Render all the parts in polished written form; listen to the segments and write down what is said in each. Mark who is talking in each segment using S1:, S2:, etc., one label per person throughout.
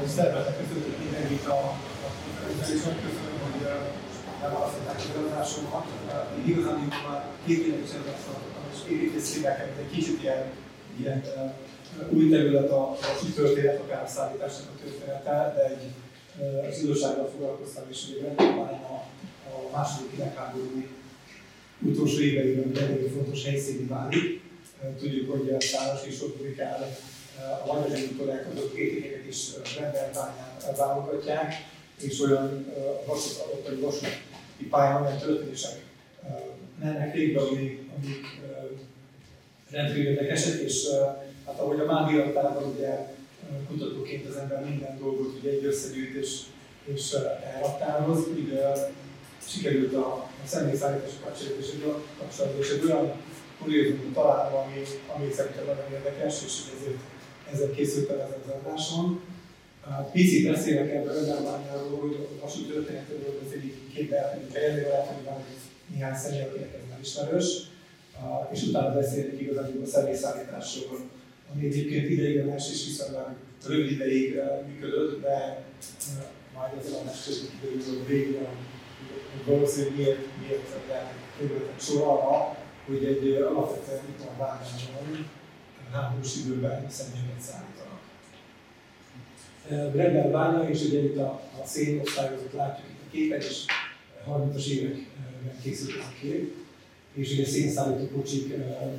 S1: Szervezetek között mindenkit a konferenciáson. Köszönöm, hogy elválasztották az előadásomat. Én igazán már 2 éves előadást tartottam, és építészségek, egy kicsit ilyen új terület a történet, akár a szállításnak a története, de az idősággal foglalkoztam, és még rendben a második világháború utolsó éveiben egy fontos helyszíni válik. Tudjuk, hogy Száros és ott el a Vajdasági úton elkapott kétékeket is Rendelbányán válogatják, és olyan vasúti pályán olyan történések mennek végbe, amik rendkívül érdekesek, és hát ahogy a Mádi Attában ugye kutatóként az ember minden dolgot ugye egy összegyűjt és elraktároz, ugye sikerült a személyszállítások kapcsolatban és egy olyan kuriózumot találva, ami szerintem nagyon érdekes, és ezzel készültem ezen az adáson. Picit beszélek ebben Rendelbányáról, hogy a vasút történetéről beszélik képbe elfelejteni fejezni, lehet, hogy van néhány személy, akinek ez nem ismerős, és utána beszélek igazából a személyszállításról, ami egyébként ideiglenes és viszonylag rövid ideig működött, de majd ezzel a mesterünk kiderül, hogy végül valószínűleg miért kerültek sor arra, hogy egy alapvetően iparvágásban háborús időben személyeket szállítanak. Rendelbánya, és ugye itt a szénosztályozót látjuk itt a képen, és 30-as években készült ez a kép, és ugye szénszállító kocsik,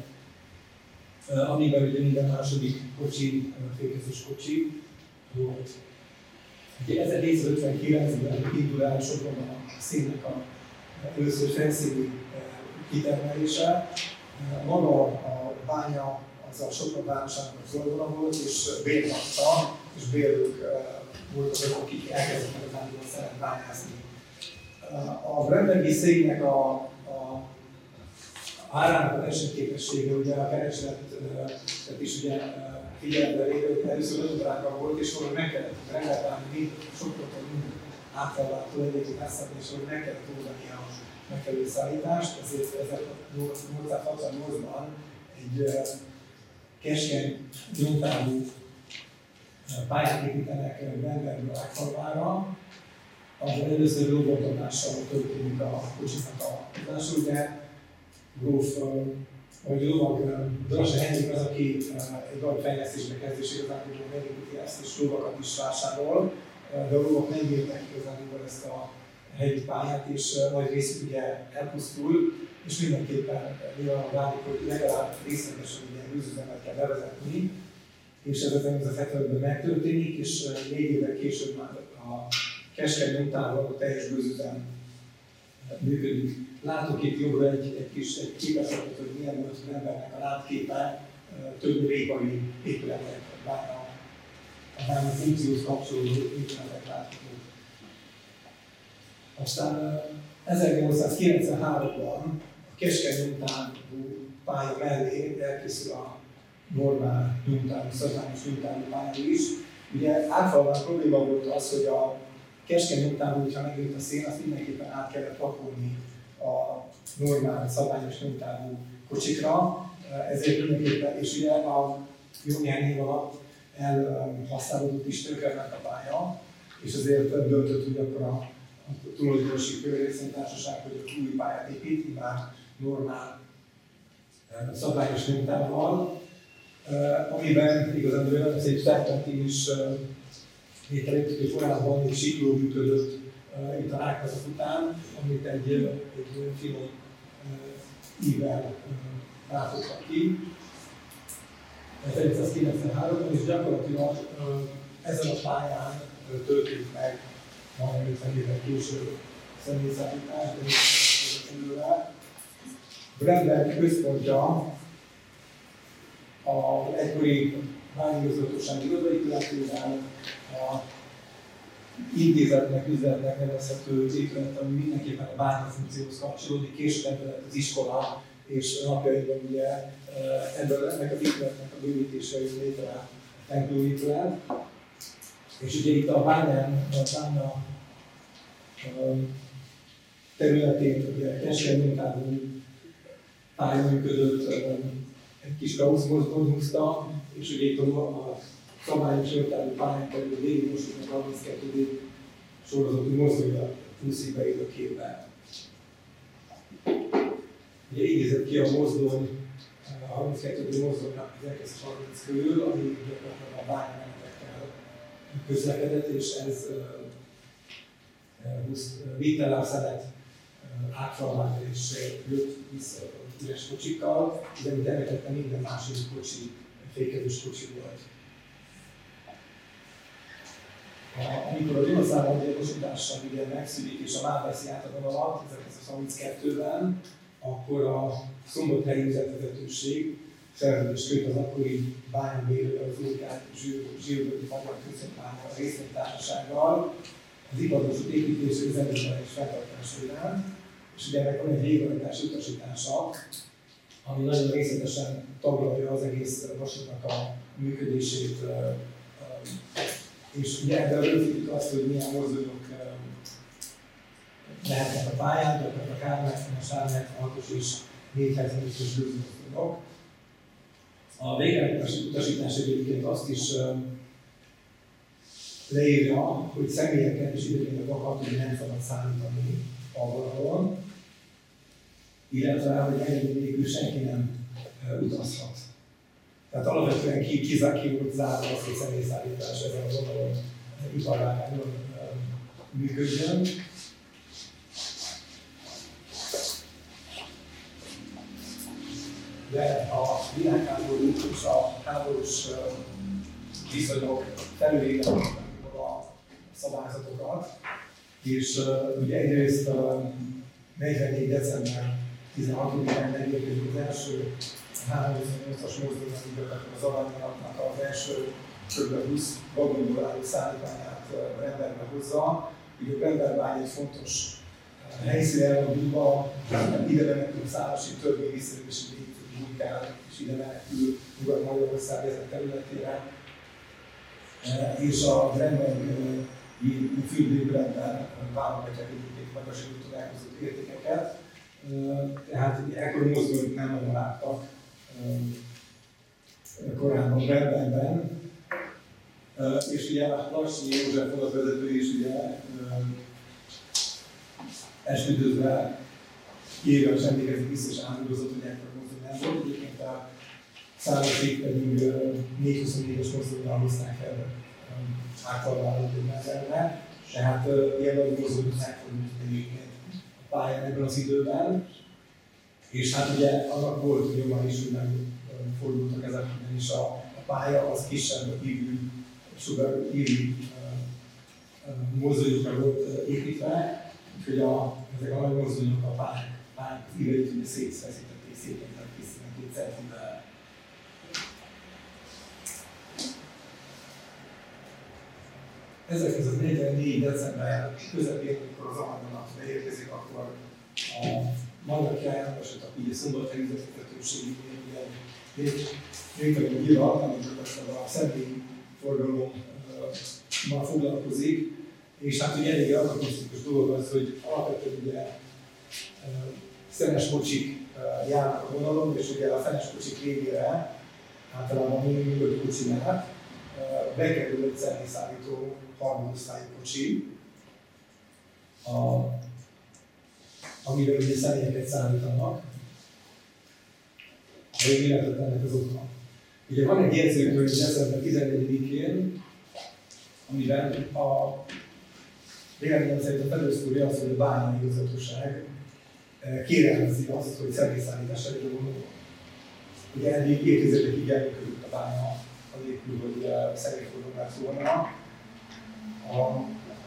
S1: amiben ugye minden második kocsi, fékezős kocsi volt. Ugye 1459-ben indul el Sopronban a szénnek először felszíni kitermelése. Maga a bánya az a Sopron városának a zöldvona volt, és bérlakta, és bérlők voltak azok, akik elkezdtek a szeret bányászni. A Brembergi szégnek a árának a versenyképessége, ugye a keresletet is ugye figyelembe véve, először nagyon drága volt, és valahogy meg kellett rendelni, mind Sopronton, mind átfelváltól egyébként messzebb, és valahogy meg kellett oldani a megfelelő szállítást, ezért 1868-ban egy keskeny nyomtávú pályát építenek Brembergből Ágfalvára, ahol először lóbontatással történik a kocsiknak a tudása. Ugye gróf, vagy lovag Drasa Henrik az, aki egy nagy fejlesztésbe kezdés igazából megépíti ezt, és lovakat is vásárol, de a lovak nem bírták igazából ezt a helyi pályát, és nagy részük ugye elpusztul, és mindenképpen nyilván válik, hogy legalább részletesen ilyen gőzüzemet kell bevezetni, és ez 1975-ben megtörténik, és 4 évvel később már a keskeny nyomtávon a teljes gőzüzem működik. Látok itt jobbra egy képeslatot, hogy milyen volt az embernek a látképe, több répari épületek, a bánya funkcióhoz kapcsolódó épületek láthatók. Aztán 1893-ban a keskeny nyomtávú pálya mellé elkészül a normál nyomtávú, szabványos nyomtávú pálya is. Ugye Ágfalván probléma volt az, hogy a keskeny nyomtávú, hogyha megjött a szén, azt mindenképpen át kellett pakolni a normál, szabványos nyomtávú kocsikra. Ezért mindenképpen, és ugye a jó néhány év alatt elhasználódott is tönkretett a pálya, és azért döntött, hogy akkor a tulajdonosi részvénytársaság, hogy a új pályát épít, már normál szabványos nyomtávval, amiben igazán nagyon szép szerpentén is létrejött, hogy korábban egy sikló működött itt a Rákazat után, amit egy finom ível rátottak ki. 1993-ban, és gyakorlatilag ezen a pályán történt meg majdnem 50 évvel később személyszállítás, de előre. Bremberg központja az egykori bányigazgatósági irodaépületével, a intézetnek, üzletnek nevezhető épület, ami mindenképpen a bányafunkcióhoz kapcsolódik, később ebből lett az iskola, és napjainkban ugye ennek az épületnek a bővítése jött létre a templomépület. És ugye itt a bánya területén ugye keskeny nyomtávú pálya működött, egy kis Gauss-mozdony húzta, és ugye itt a szabályos értelmű pályán kerül végig most a 32. sorozatú mozdonyra úszik be itt a képbe. Ugye így nézett ki a mozdony, a 32. mozdonynak 1930 körül, ami gyakorlatilag a bányamenetekkel közlekedett, és ez vitte le a szenet átfalványra és jött vissza üres kocsikkal, de mint említettem, minden másik kocsi, fékezős kocsi volt. Amikor a dinoszaurusz gyilkosítással megszűnik és a MÁV veszi át a vonalat 1932-ben, akkor a szombathelyi üzletvezetőség szerződést köt az akkori bányabérővel, az Urkát Zsilbőti Magyar Középbánya részvénytársasággal az iparosult építési üzemeltetés fenntartása iránt, és ugye ennek van egy végrehajtási utasítása, ami nagyon részletesen taglalja az egész vasútnak a működését, és ugye ebben rögzítik azt, hogy milyen mozdonyok lehetnek a pályán, tehát a 370-es, 376-os és 475-ös gőzmozdonyok. A végrehajtási utasítás egyébként azt is leírja, hogy személyeket és idegényeket hogy nem szabad szállítani a vonalon, illetve hogy ennyi nélkül senki nem utazhat. Tehát alapvetően ki volt zárva az, hogy személyszállítás ezen a vonalon iparágában működjön. De a világháború és a háborús viszonyok felülírják a szabályzatokat, és ugye egyrészt 44. december 16-án megérkezik az első 328-as mozdonynak az aranyalapnak az első kb. 20 vagonból álló szállítmányát Bremberbe hozza. Ugye Bremberbány egy fontos helyszínen a Dúba, ide menekül szállási törvényviszerűségi munkál, és ide menekül Nyugat-Magyarország ezen területére. És a Brembergi fürdőbrendben válogatják egyébként magasító találkozott értékeket. Tehát ekkor mozgót nem nagyon láttak korábban Bremberben. És ugye Lassnyi József vonatvezető is ugye esküdözve írja, és emlékezik vissza, és átudózott, hogy ekkor mozdony nem volt. Egyébként a szállásig pedig 424-es mozdonynal hozták el átvalválódó Bremberbe. Tehát ilyen nagy mozdony megfordult egyébként a pályán ebben az időben. És hát ugye annak volt nyoma is, hogy megfordultak ezekben is a pálya, az kisebb ívű mozdonyokra volt építve, úgyhogy ezek a nagy mozdonyok a pályák íveit ugye szétfeszítették szépen, tehát készítenek 2 centivel. Ez 44. december közepén, amikor az aranyvonalat beérkezik, akkor a Magyar Király János, a szombathelyi üzletvezetőségi végtelen nyilat, amit a személyi forgalommal foglalkozik, és hát ugye eléggé anakronosztikus dolog az, hogy alapvetően ugye szenes kocsik járnak a vonalon, és ugye a fenes kocsik végére általában minimum 5 kocsi lehet, bekerül egy személyszállító harmadosztályú kocsi, amivel ugye személyeket szállítanak. Mi lehetett ennek az oka? Ugye van egy jegyzőkönyv december 14-én, amiben a véleményem szerint a felőszkúrja az, hogy a bányai igazgatóság kérelmezi azt, hogy személyszállítás elég vonuló. Ugye eddig évtizedekig elműködött a bánya anélkül, hogy személyforgalom lett volna. A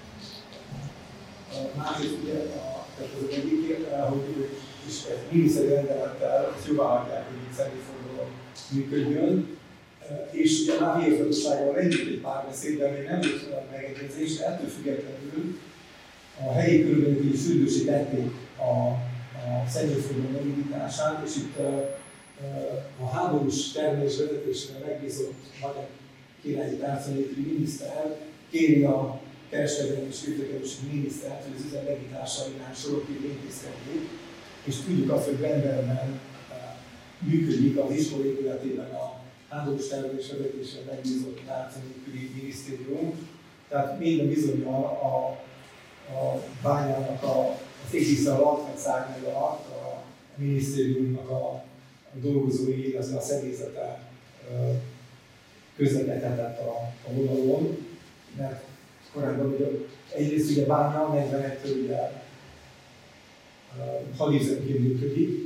S1: másik ugye, tehát az egyik, hogy is egy miniszteri rendelettel jóváhagyják, hogy személyforgalom működjön. És ugye a MÁV igazgatósággal együtt egy párbeszéd, de még nem volt megegyezés, ettől függetlenül a helyi körülbelül sürgősé vették a személyforgalom megindítását, és itt a háborús termelés vezetésre megbízott Magyar Királyi Társadalmi miniszter kéri a kereskedelmi és közlekedési minisztert, hogy az üzem megnyitásainak sorokig intézkedjék, és tudjuk azt, hogy Bremberben működik az iskola épületében a háborús tervezés vezetésre megbízott Náci minisztérium, tehát minden bizonnyal a bányának az égisze alatt, vagy szárnyai alatt a minisztériumnak a dolgozói, illetve a személyzete közlekedhetett a vonalon, mert korábban ugye egyrészt ugye bánya 41-től ugye hadüzemként működik.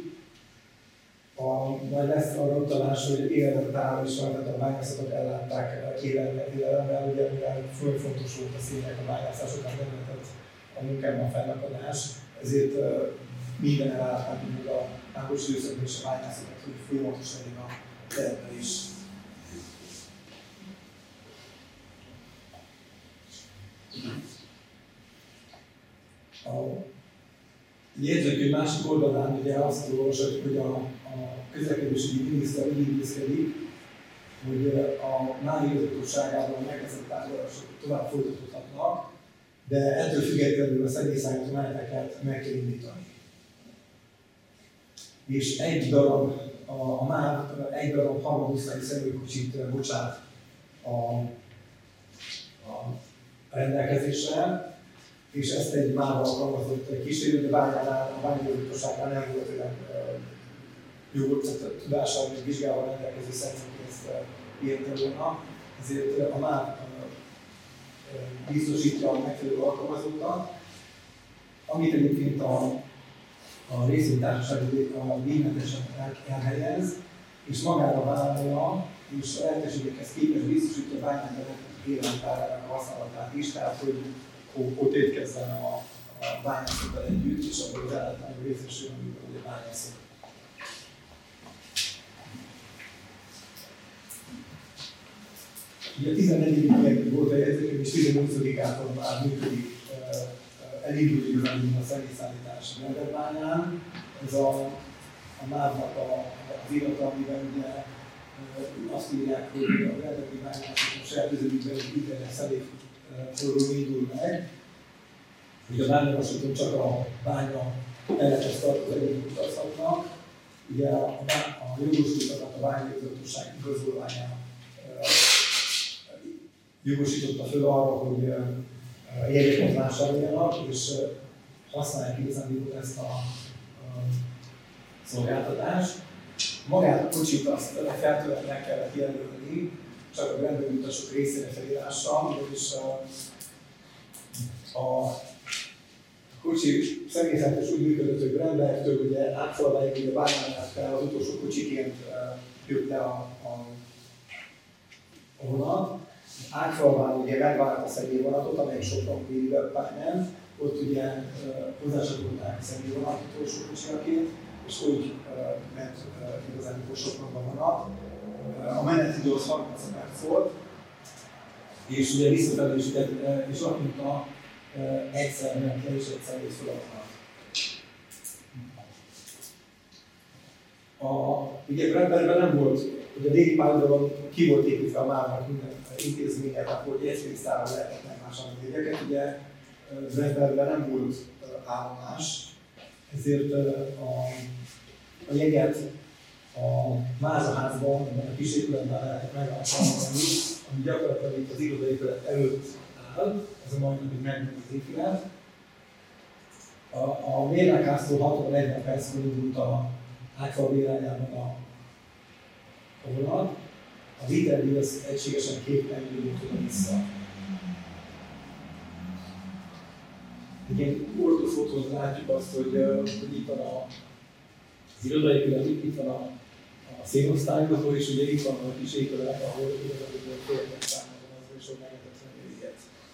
S1: Majd lesz arra utalás, hogy életet állítsal, tehát a bányászatok ellátták élelemmel, ugye mivel fontos volt a szének a bányászásoknak, nem lehetett a munkában fennakadás, ezért minden ellátták úgy a háborús időszakban és a bányászatnak, hogy folyamatos legyen a termelés. A jegyzőkönyv másik oldalán ugye azt olvashatjuk, hogy a közlekedési miniszter úgy intézkedik, hogy a máj igazgatóságában megkezdett tárgyalások tovább folytatódhatnak, de ettől függetlenül a személyszállító meneteket meg kell indítani. És egy darab harmadosztályi személykocsit bocsát a rendelkezésre, és ezt egy már alkalmazott kísérő, de bányánál, a bányagazgatóságnál nem volt olyan jó tudással, vagy vizsgával rendelkező személyek ezt érte volna. Ezért a már biztosítja a megfelelő alkalmazottat, amit egyébként a részvénytársaság a díjmentesen elhelyez, és magára vállalja, és a lehetőségekhez képest biztosítja a bányák élelmetárjának a használatát is, tehát hogy ott étkezzen a bányászokkal együtt, és abban az ellátásban részesül, amikor a bányászok. Ugye a 14. volt a jegyzőkönyv, és 18-ától már működik, elindult igazán a személyszállítás a Renderbányán. Ez a MÁV-nak az irata, amiben ugye azt írják, hogy a Renderbi bányászok a saját üzemükben időre személy forró indul meg. Ugye a bányavasúton csak a bánya elletes tartozó egyéni utazhatnak. Ugye a jogosítottakat a bányagazgatóság igazolványa jogosította föl arra, hogy jegyeket vásároljanak, és használják igazán ezt a szolgáltatást. Magát a kocsit azt feltően meg kellett jelölni, csak a rendelőutasok részére felirással, vagyis a kocsi személyszállítás úgy működött, hogy Brembergtől ugye átfalváig, ugye Bányánál fel az utolsó kocsiként jött le a vonat. Ágfalván ugye megvárt a személyvonatot, amely Sopron Kéribe ment, ott ugye hozzácsatolták a személyvonatot utolsó kocsiaként, és úgy ment igazán Sopronban vonat. A menetidő az 30 perc volt, és ugye visszafelé is laknyújta egyszer ment le, és egyszer jött fel a vonat. Ugye Brembergben nem volt, ugye a déli pályaudvaron ki volt építve a MÁV-nak minden intézménye, tehát hogy egyszerűszára lehetett megmásolni a jegyeket. Ugye Brembergben nem volt állomás, ezért a jegyet a Mázaházban, a kis épületben lehetett megvásárolni, ami gyakorlatilag itt az irodaépület előtt áll, ez a mai napig megvan az épület. A Mérlekháztól 60-40 perckor indult a Ágfalva irányában a vonat. A Viterbi az egységesen 2 percig indult oda-vissza. Egy ilyen ortofoton látjuk azt, hogy itt van az irodaépület, itt van a szénosztályozó, és ugye itt van a kis épület, ahol igazából féltek számolva, és ott lehetett venni ilyet.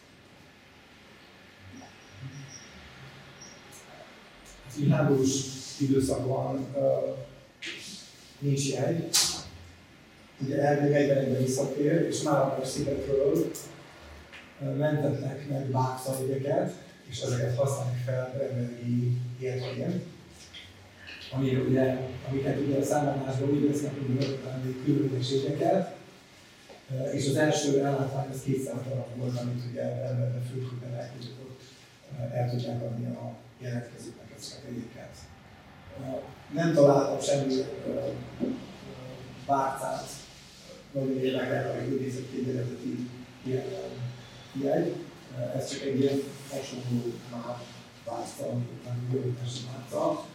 S1: Így háborús időszakban nincs jegy. Ugye elvileg 41-ben visszatér, és már a szigetről mentetnek meg vágszajegyeket, és ezeket használják fel emberi értként. Amiket ugye a számlálásban úgy vesznek, hogy öröklenni különbözőségeket, és az első ellátvány az 200 darab volt, amit ugye emberbe fölküldenek, hogy ott el tudják adni a jelentkezőknek ezeket a jegyeket. Nem találtam semmi bárcát nagyon érdekel, hogy idézett eredeti jegy. Ez csak egy ilyen hasonló már vászta, amit bővítesen látta.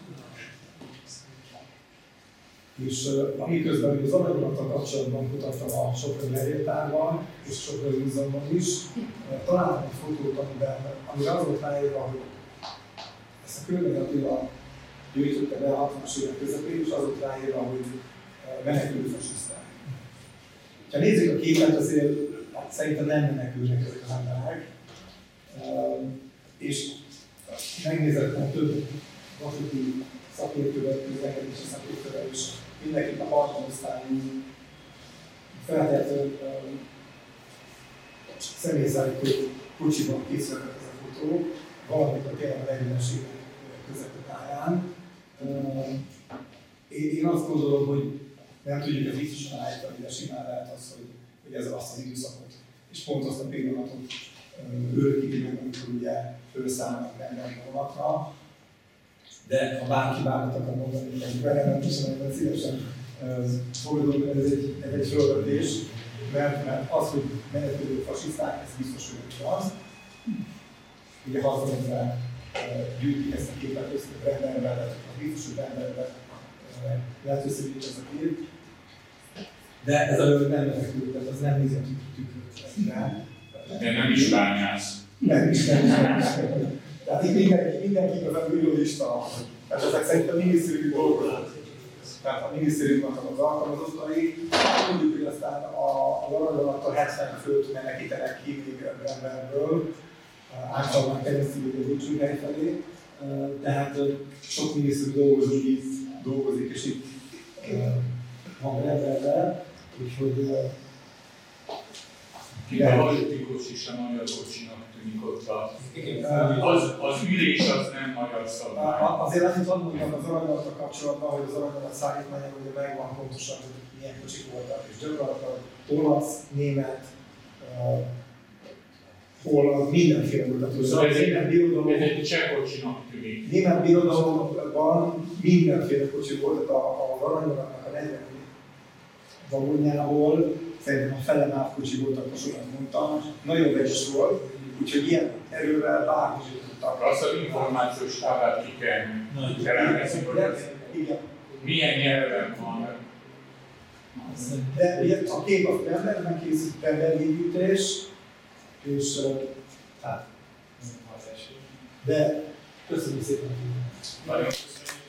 S1: És miközben az aranyvonatok kapcsolatban kutattam a Soproni levéltárban és a Soproni Múzeumban is, találtam egy fotót, amire az volt ráírva, hogy ezt a Kőrmény Attila gyűjtötte be a 60-as évek közepén, és az volt ráírva, hogy menekülő fasiszták. Ha nézzük a képet, azért szerintem nem menekülnek ezek az emberek. És megnézettem több vasúti szakértővel, közlekedési szakértővel is, mindenképp a partnerosztályú feltehető személyszállító kocsiban készültek ez a fotó, valamikor tényleg a 40-es évek közepetáján. Én azt gondolom, hogy nem tudjuk ezt biztosan állítani, de simán lehet az, hogy ez azt az időszakot és pont azt a pillanatot örökíti meg, amikor ugye felszállnak rendben vonatra. De ha bárki bármit akar mondani, hogy bejelentésen, szívesen fogadom, ez egy fölvetés, mert az, hogy menekülő fasiszták, ez biztos, hogy az. Ugye hazamenve gyűjtik ezt a képet össze, rendelve, az biztos, hogy rendelve lehet összegyűjteni ezt a kép. De ez a hölgy nem menekül, tehát az nem nézi a tükröt.
S2: De nem is bányász.
S1: Nem is. Tehát itt mindenki az a bűrőlista. Tehát ezek szerint a minisztériumi dolgozók. Tehát a minisztériumnak az alkalmazottai, mondjuk, hogy aztán a aranyvonattól 70 főt menekítenek ki még Bremberről, általában keresztül az Újcsúlyhely felé. Tehát sok minisztériumi dolgozó itt dolgozik, és itt van Bremberben, úgyhogy
S2: A vasúti kocsi sem magyar kocsinak tűnik ott. Az ülés az nem magyar szabály.
S1: Azért annyit van mondani az aranyvonattal kapcsolatban, hogy az aranyvonat szállítmányok ugye megvan pontosan, hogy milyen kocsik voltak, és gyakorlatilag olasz, német, holland, mindenféle volt.
S2: Szóval ez egy cseh kocsinak tűnik.
S1: Német birodalomban mindenféle kocsi volt, az aranyvonatnak a 40 vagonjából szerintem a fele MÁV kocsi volt, akkor sokat mondtam, nagyon vegyes volt, úgyhogy ilyen erővel bármi is tudtak.
S2: Azt az információs táblát ki kell terelmezni, hogy milyen nyelven van.
S1: De ugye a kép a Bremberben készült, Brember légütés, és hát, de köszönjük szépen!
S2: Nagyon köszönjük!